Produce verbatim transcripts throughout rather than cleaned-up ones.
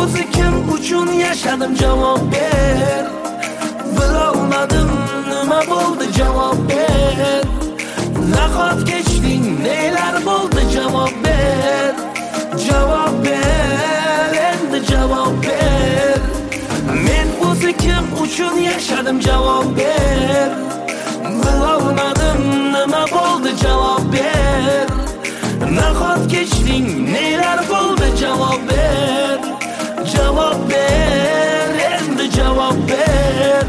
o'zi kim uchun yashadim javob ber. Bilolmadim nima bo'ldi javob ber. Nahot kechding nelar bo'ldi javob ber. Javob ber, endi javob ber. Men o'zi kim uchun yashadim javob ber. Bilolmadim nima bo'ldi javob ber. Nahot kechding nelar bo'ldi javob ber. Javob ber, endi javob ber.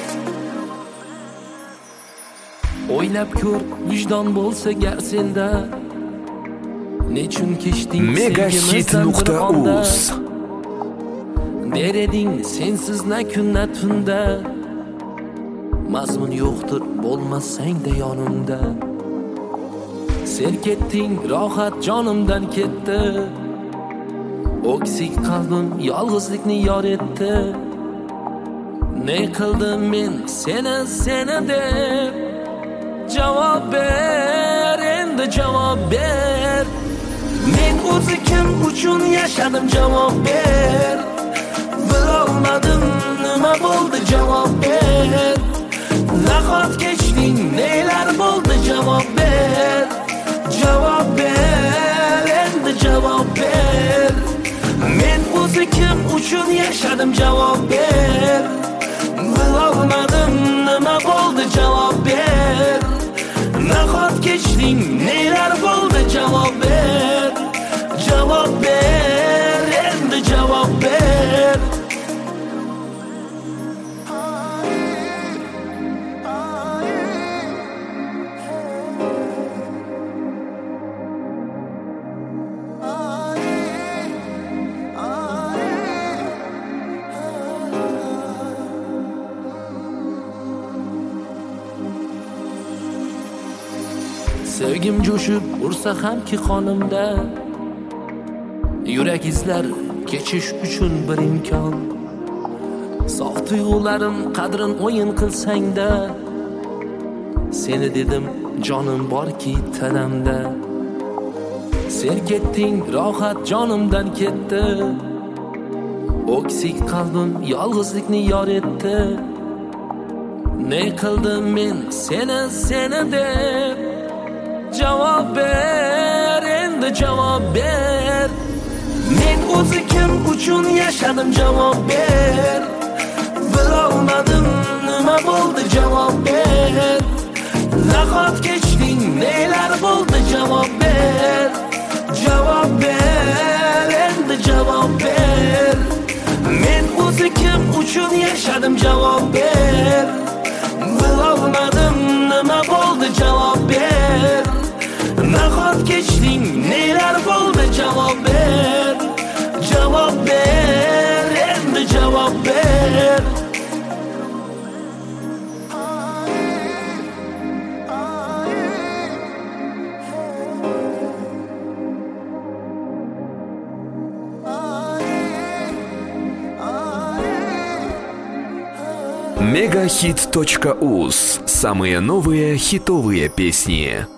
O'ylab ko'r, vijdon bo'lsa gar senda. Nechun kechding megahit nuqta uz. Nereding sensiz na kun na tunda. Mazmun yo'qdir bo'lmasang-da yonimda. Sen ketding, rohat jonimdan ketdi. O'ksik qalbim yolg'izlikni yor etdi. Ne qildim men seni seni deb. Javob ber, endi javob ber. Men o'zi kim uchun yashadim javob ber. Bilolmadim nima bo'ldi javob ber. Nahot kechding nelar bo'ldi javob ber. Javob ber, endi javob ber. Men o'zi kim uchun yashadim javob ber. Bilolmadim nima bo'ldi javob ber. Nahot kechding nelar bo'ldi javob ber. Javob ber, endi javob ber. Sevgim jo'shib ursa hamki qonimda. Yurak izlar kechish uchun bir imkon. Sof tuyg'ularim qadrin o'yin qilsang-da. Seni dedim jonim borki tanamda. Sen ketding, rohat jonimdan ketdi. O'ksik qalbim yolg'izlikni yor etdi. Ne qildim men seni seni deb. Javob ber, endi javob ber. Men o'zi kim uchun yashadim javob ber. Bilolmadim nima bo'ldi javob ber. Nahot kechding nelar bo'ldi javob ber. Javob ber, endi javob ber. Men o'zi kim uchun yashadim javob ber. Bilolmadim nima bo'ldi javob ber. Nahot kechding nelar bo'ldi javob ber. Javob ber, endi javob ber. мегахит точка уз. Самые новые хитовые песни.